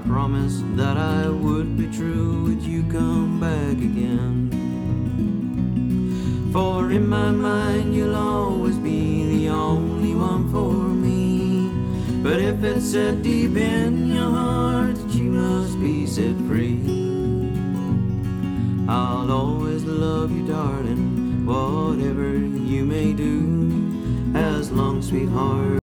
promised that I would be true. Would you come back again? For in my mind you'll always be the only one for me. But if it's set deep in your heart that you must be set free, I'll always love you, darling, whatever you may do. As long, sweetheart,